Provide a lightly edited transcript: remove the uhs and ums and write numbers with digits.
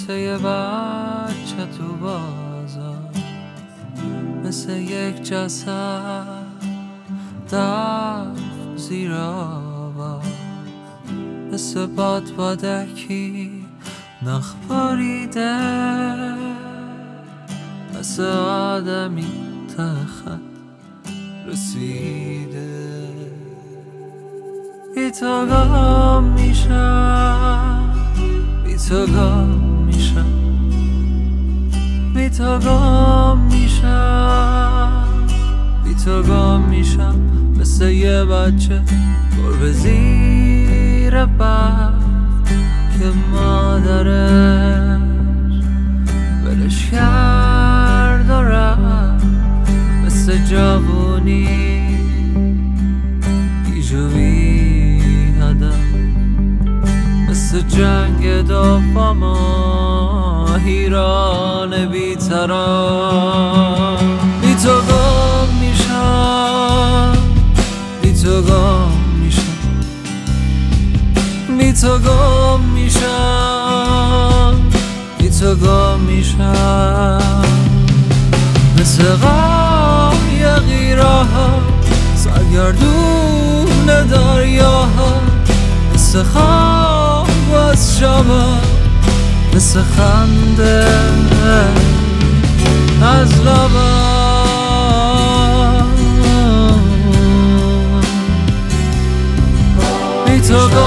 مثل یه بچه تو بازار، مثل یک جسد دفن زیر آوا، مثل بادکی نخ باریده، مثل آدمی ته خط رسیده. بی تو گم میشم، بی تو گم میشم، بی تو گم میشم، بی تو گم میشم، مثل یه بچه گربه زیر بر که مادرش ولش کرد و رفت، مثل جوونی بیجو بی هدف، مثل جنگ دوم و ایران بی طرف. بی تو گم میشم، بی تو گم میشم، بی تو گم میشم، بی تو گم میشم، مثل قایقی راه سرگردون دریاها، مثل خواب از شبا، مثل خنده از لبا. بی تو